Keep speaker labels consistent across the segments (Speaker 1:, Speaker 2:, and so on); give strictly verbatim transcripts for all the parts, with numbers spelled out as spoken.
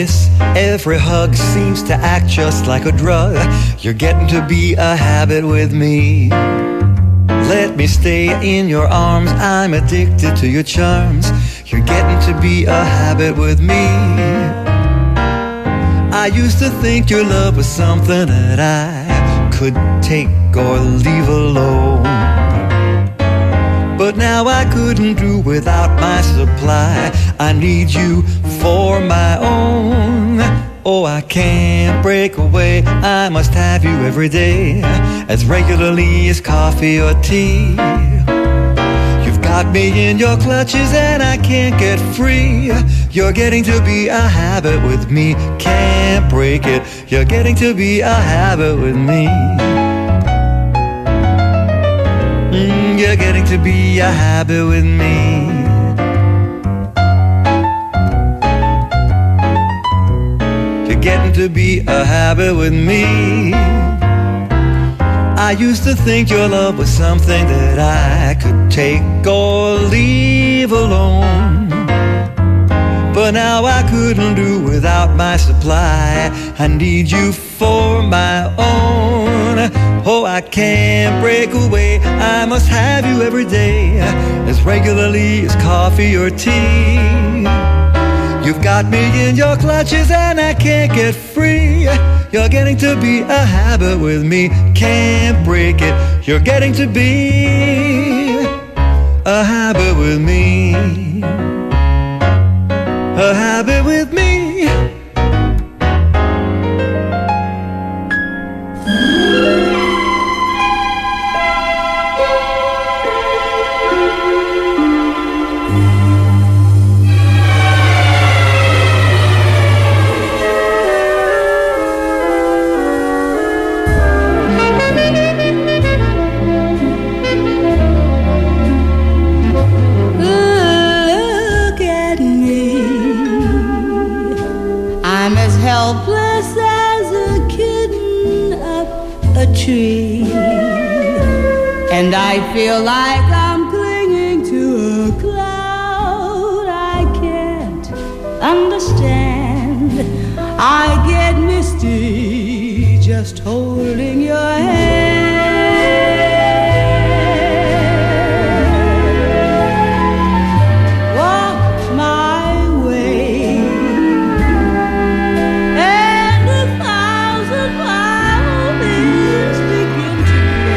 Speaker 1: Every hug seems to act just like a drug. You're getting to be a habit with me. Let me stay in your arms, I'm addicted to your charms. You're getting to be a habit with me. I used to think your love was something that I could take or leave alone, but now I couldn't do without my supply. I need you for my own. Oh, I can't break away, I must have you every day, as regularly as coffee or tea. You've got me in your clutches and I can't get free. You're getting to be a habit with me. Can't break it, you're getting to be a habit with me. Mm, you're getting to be a habit with me. Getting to be a habit with me. I used to think your love was something that I could take or leave alone, but now I couldn't do without my supply. I need you for my own. Oh, I can't break away, I must have you every day, as regularly as coffee or tea. You've got me in your clutches and I can't get free. You're getting to be a habit with me. Can't break it, you're getting to be a habit with me. A habit with me.
Speaker 2: Helpless as a kitten up a tree, and I feel like I'm clinging to a cloud I can't understand. I get misty just holding your hand. Walk my way, and a thousand violins begin to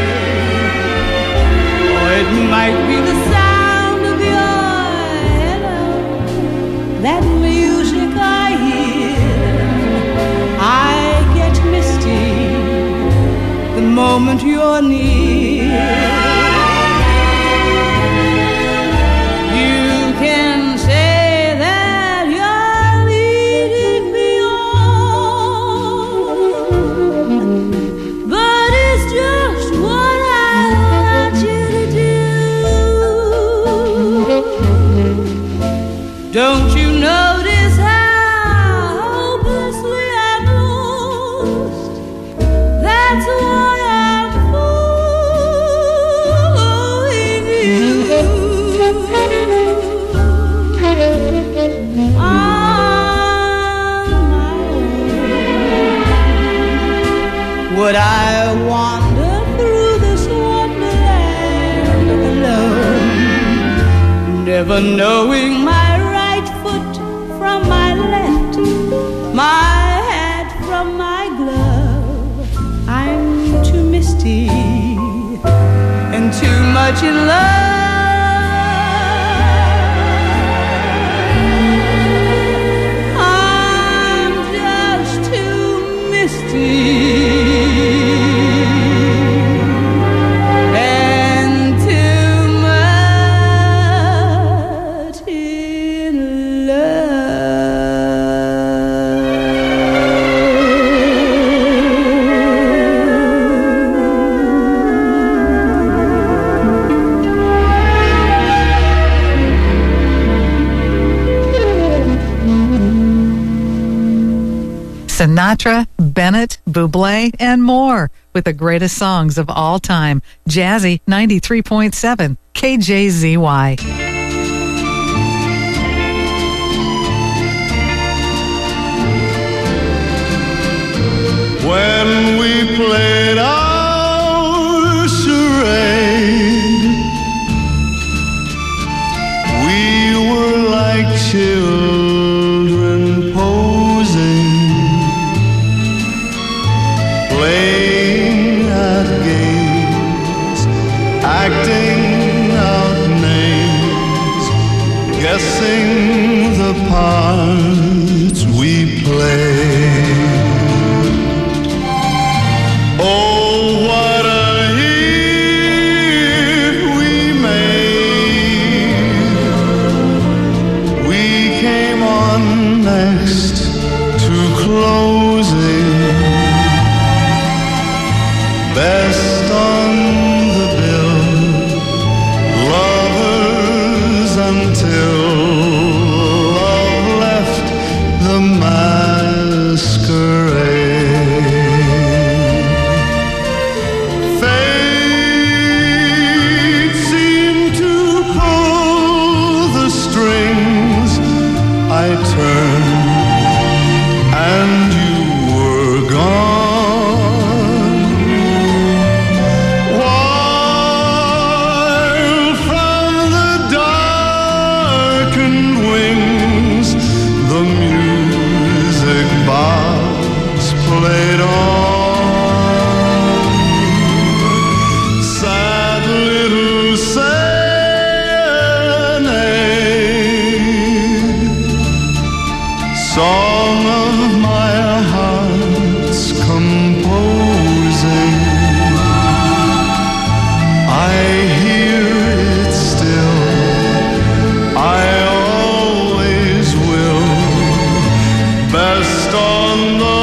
Speaker 2: play. Or it might be the sound of your hello, that music I hear. I get misty the moment you're near. You can say that you're leading me on, but it's just what I want you to do. Don't you notice how hopelessly I'm lost? That's why I'm following you. On my own. Would I wander through this wonderland alone, never knowing my right foot from my left, my hat from my glove? I'm too misty and too much in love. I'm just too misty and too much in
Speaker 3: Sinatra, Bennett, Bublé, and more with the greatest songs of all time. Jazzy ninety-three point seven K J Z Y.
Speaker 4: played our charade. We were like children posing, playing at games, acting out names, guessing the parts we played. Oh, what a hit we made. We came on next to closing, best on the bill, lovers until love left the masquerade. Fate seemed to pull the strings. I turned and you were gone, while from the darkened wings the music box played on. Sad little serenade, song of my heart's composing. I hear it still, I always will, best on the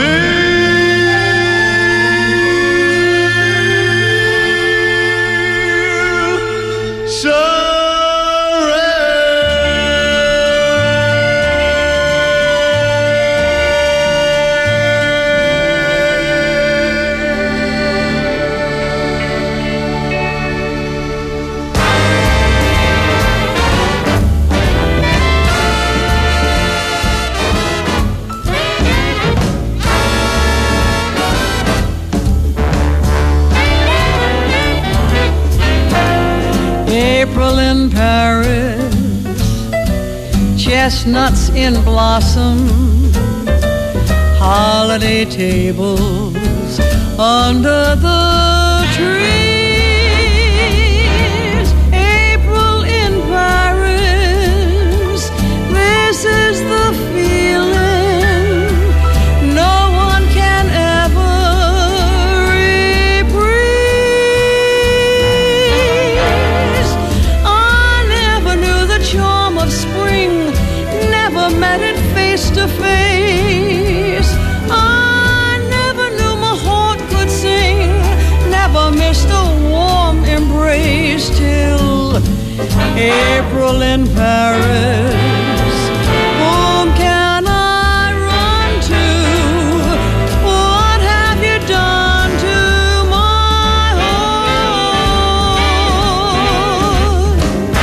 Speaker 4: bill.
Speaker 2: April in Paris, chestnuts in blossom, holiday tables under the trees. April in Paris, this is the feeling no one can ever reprise. I never knew the charm of spring, never met it face to face. I never knew my heart could sing, never missed a warm embrace till April in Paris. Whom can I run to? What have you done to my heart?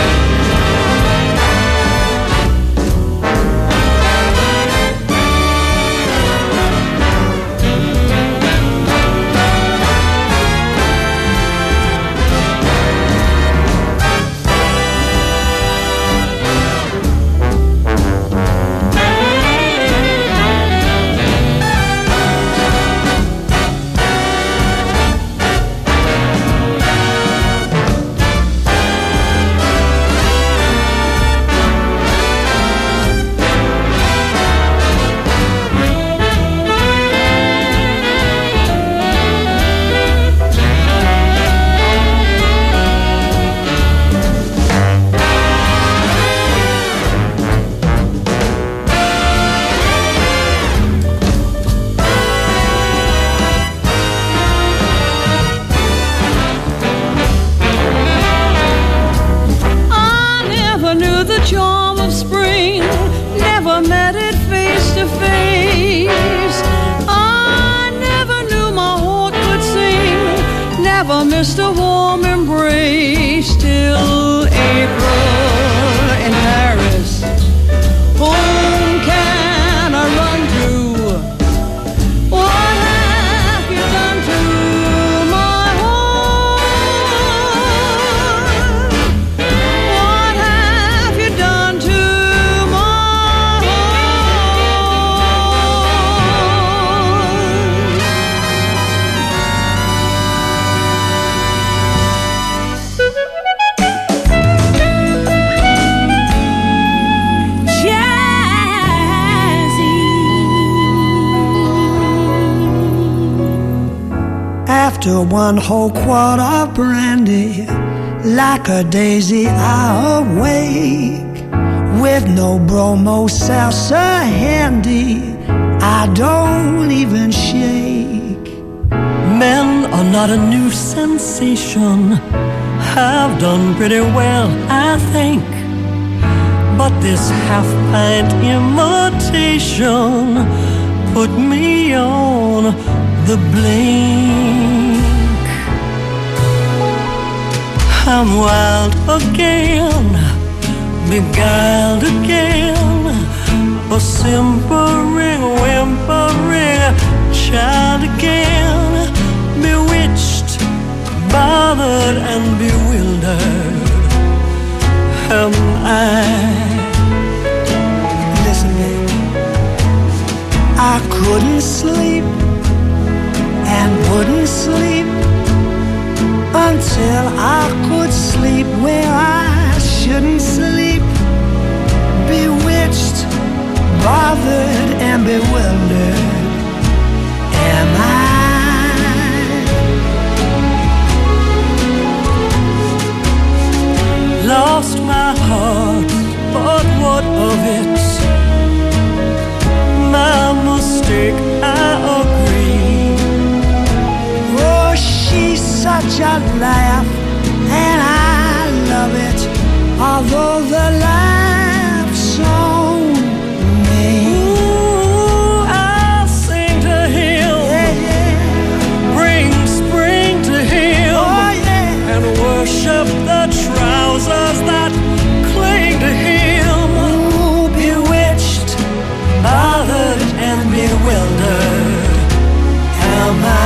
Speaker 2: never missed a warm embrace till April in Paris. Whom can I run to? What have you done
Speaker 5: After one whole quart of brandy, like a daisy I awake, with no bromo salsa handy, I don't even shake.
Speaker 6: Men are not a new sensation, have done pretty well, I think. But this half-pint imitation put me on the blink. I'm wild again, beguiled again, a simpering, whimpering child again, bewitched, bothered and bewildered am I.
Speaker 5: Listen, baby, I couldn't sleep and wouldn't sleep until I could sleep where I shouldn't sleep. Bewitched, bothered and bewildered am I.
Speaker 6: Lost my heart, but what of it? My mistake, I agree.
Speaker 5: Oh, she's such a laugh, and I love it, although the laugh's on me.
Speaker 6: Ooh, I'll sing to him,
Speaker 5: Yeah, yeah.
Speaker 6: bring spring to him,
Speaker 5: Oh, yeah.
Speaker 6: and worship the trousers that cling to him.
Speaker 5: Ooh, bewitched,
Speaker 6: Bothered and bewildered am I.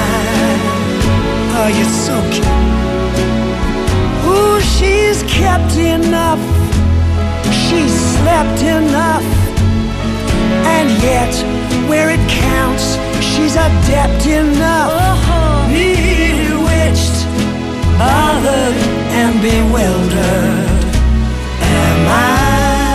Speaker 5: oh, you're so cute. Ooh, she's kept enough, she's slept enough, and yet where it counts, she's adept enough.
Speaker 6: Uh-huh.
Speaker 5: Bewitched,
Speaker 6: Bothered
Speaker 5: and bewildered am I.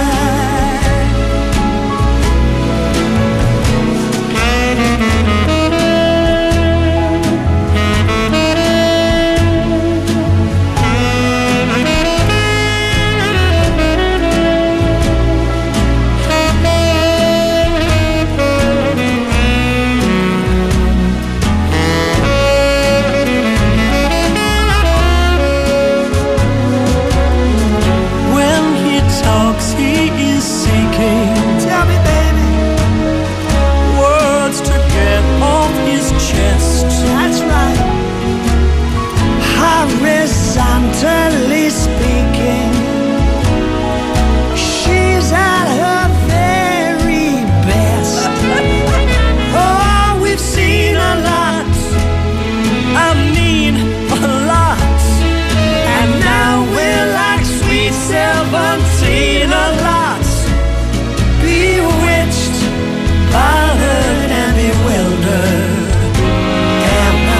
Speaker 5: Tell me, baby,
Speaker 6: words to get off his chest.
Speaker 5: that's right. Horizontally speaking, she's at her very best.
Speaker 6: Oh, we've seen a lot, I mean a lot, and now we're like sweet seventeen a lot.
Speaker 5: Bewitched,
Speaker 6: Bothered and bewildered
Speaker 5: am I.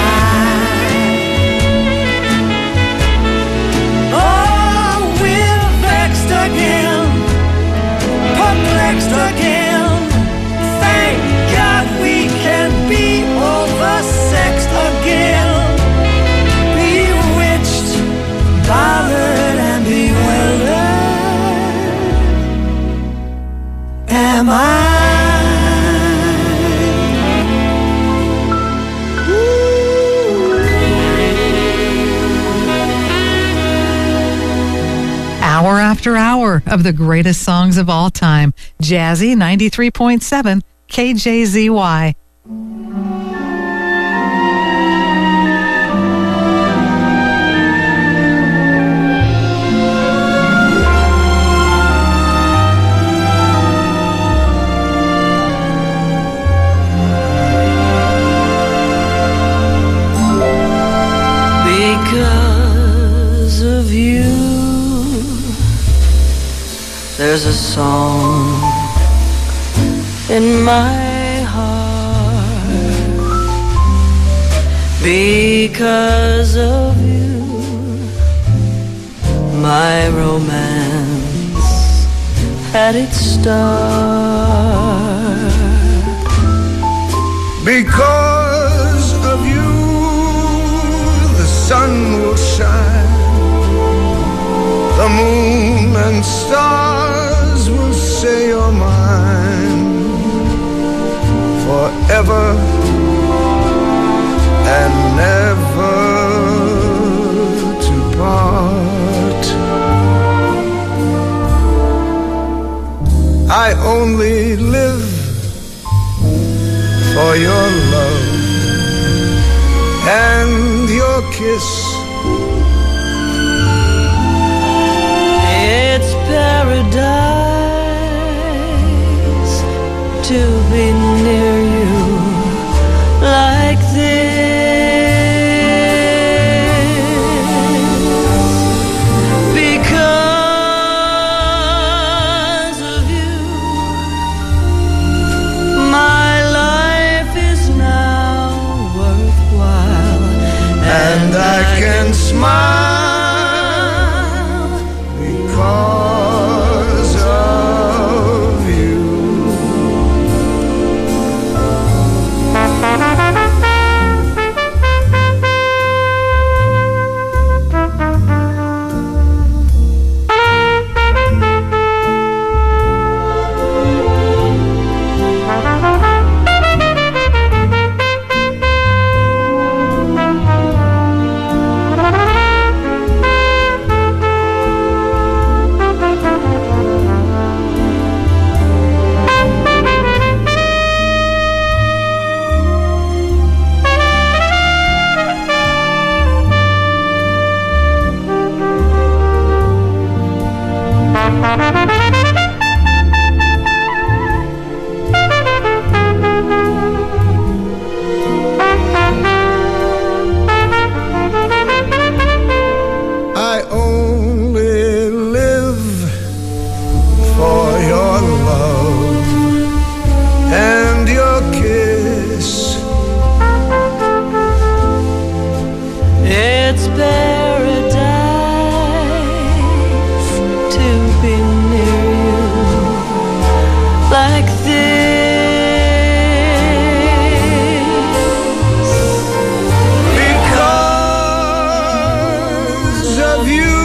Speaker 6: oh, we're vexed again, perplexed again.
Speaker 5: Thank God we can be oversexed again. Bewitched, bothered and bewildered am I.
Speaker 3: Hour after hour of the greatest songs of all time. Jazzy ninety-three point seven K J Z Y.
Speaker 6: Because of you, there's a song in my heart. Because of you, my romance had its start.
Speaker 4: Because of you, stars will say you're mine forever and never to part. I only live for your love and your kiss.
Speaker 2: It's paradise to be near you like this, because of you my life is now worthwhile,
Speaker 4: and I can smile because of you. I only live for your love and your kiss.
Speaker 2: it's paradise to be near you like this,
Speaker 4: Because of you,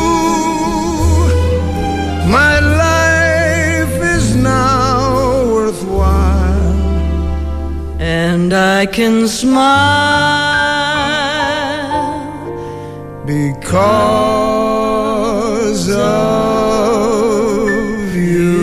Speaker 4: my life is now worthwhile,
Speaker 2: and I can smile
Speaker 4: because of you.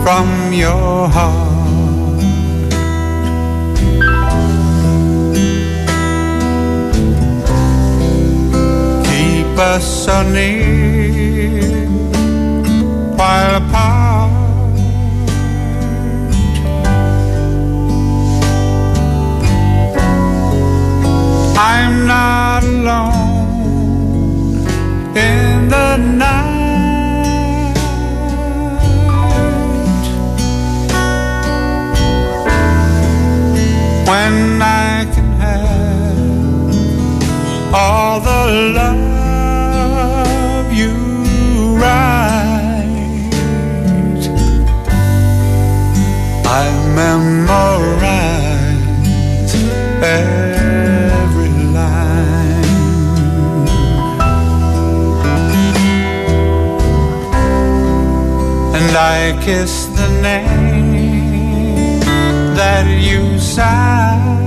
Speaker 4: from your heart. Keep us so near while apart. I'm not alone in the night. When I can have all the love you write, I memorize every line. And I kiss the name that you sign.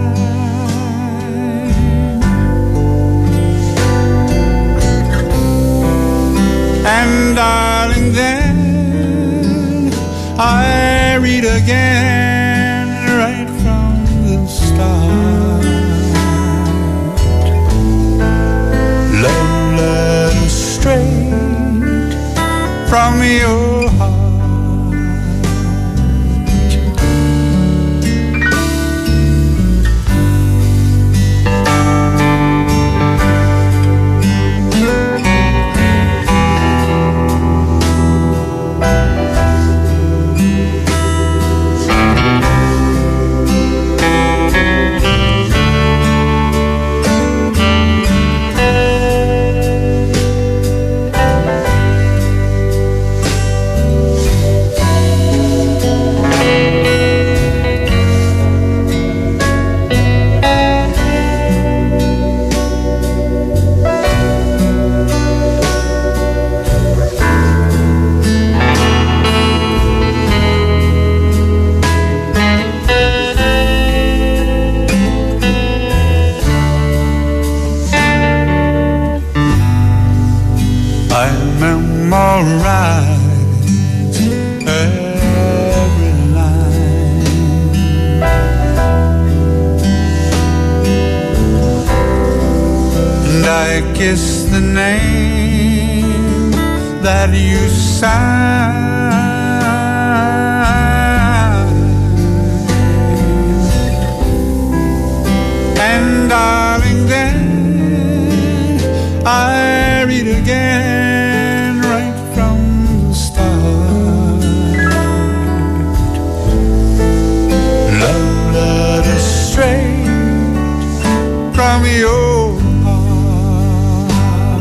Speaker 4: And darling, then I read again right from the start. Love letter straight from your heart. Memorize every line. And I kiss the name that you sign. And darling, then I read again right from the start. Love letter straight from your heart.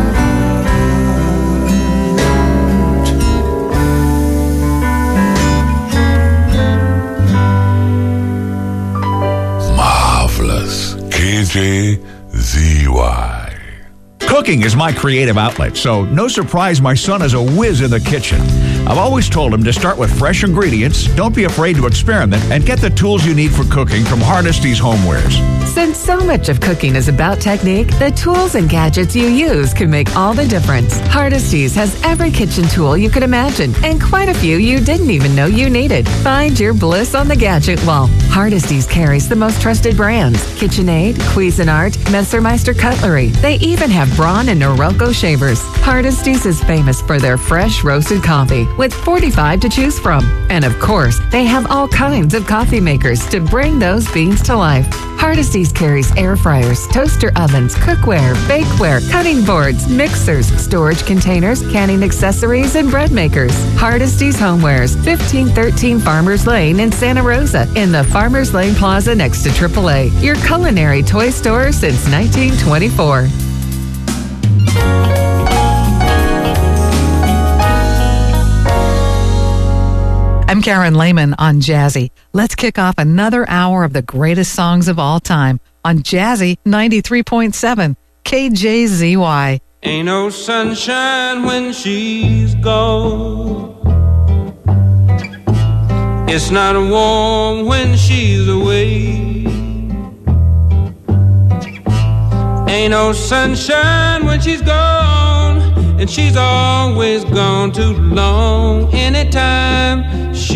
Speaker 7: Marvelous. K J Z Y. Cooking is my creative outlet, so no surprise my son is a whiz in the kitchen. I've always told him to start with fresh ingredients, don't be afraid to experiment, and get the tools you need for cooking from Hardesty's Homewares.
Speaker 8: Since so much of cooking is about technique, the tools and gadgets you use can make all the difference. Hardesty's has every kitchen tool you could imagine, and quite a few you didn't even know you needed. Find your bliss on the gadget wall. Hardesty's carries the most trusted brands: KitchenAid, Cuisinart, Messermeister Cutlery. They even have Braun and Norelco shavers. Hardesty's is famous for their fresh roasted coffee with forty-five to choose from. And of course, they have all kinds of coffee makers to bring those beans to life. Hardesty's carries air fryers, toaster ovens, cookware, bakeware, cutting boards, mixers, storage containers, canning accessories, and bread makers. Hardesty's Homewares, fifteen thirteen Farmers Lane in Santa Rosa, in the Farmers Lane Plaza next to triple A. Your culinary toy store since nineteen twenty-four.
Speaker 3: I'm Karen Lehman on Jazzy. Let's kick off another hour of the greatest songs of all time on Jazzy ninety-three point seven K J Z Y.
Speaker 9: Ain't no sunshine when she's gone. It's not warm when she's away. Ain't no sunshine when she's gone, and she's always gone too long. Anytime she